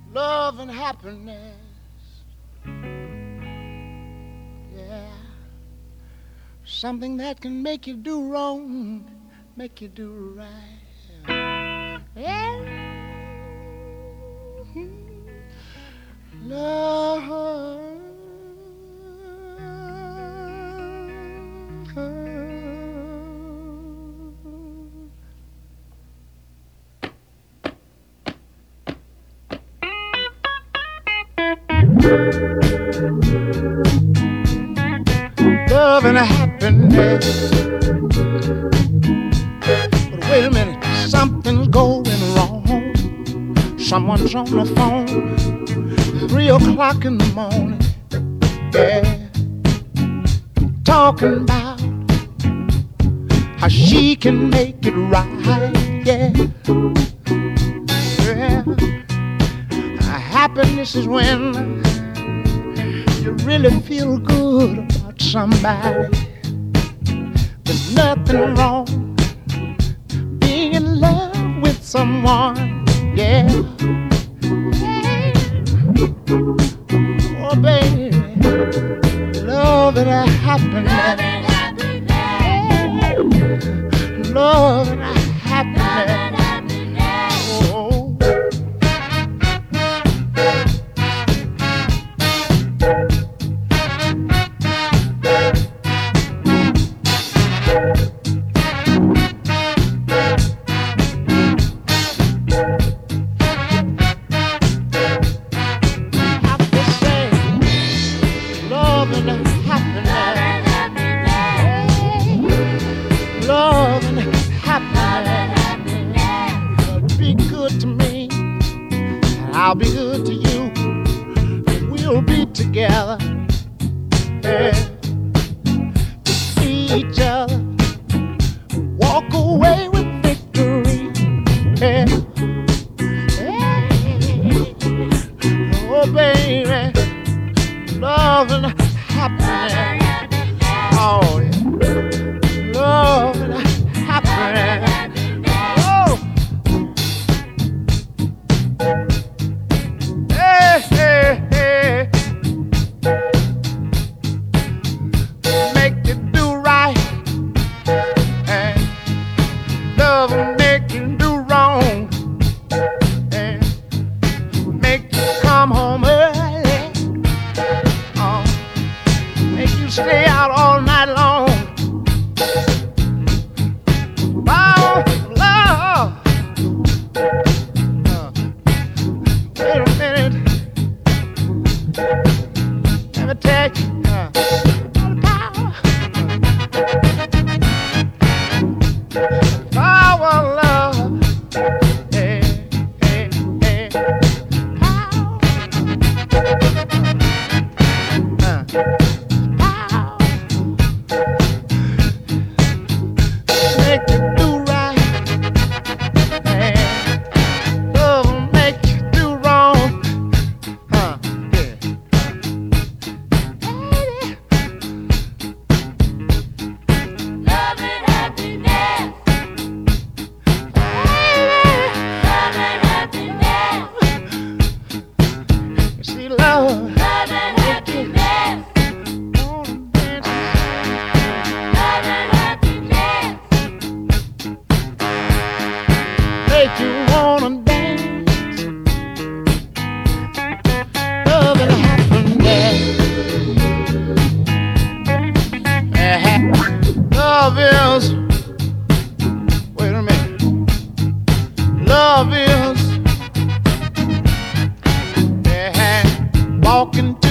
love and happiness. Yeah, something that can make you do wrong, make you do right. Yeah, love. Love and happiness. But wait a minute, something's going wrong. Someone's on the phone, 3 o'clock in the morning. Yeah, talking about how she can make it right. Yeah, yeah. Happiness is when you really feel good about somebody. There's nothing wrong being in love with someone. Yeah. Oh, baby, love and happiness. Love and happiness. Oh. I'll be good to you. We'll be together. Yeah. To see each other, walk away with victory. Yeah. Yeah. Oh, baby, love and happiness. Oh, yeah. Love and happiness. Stay out all night long. Oh, love. Wait a minute. Let me tell you. Power, love. Hey, hey, hey. Make you do right, and love will make you do wrong. Yeah. Love and happiness. Love and happiness. You see, love and happiness. Make you wanna dance. Love and happiness. Love is, wait a minute. Love is walking to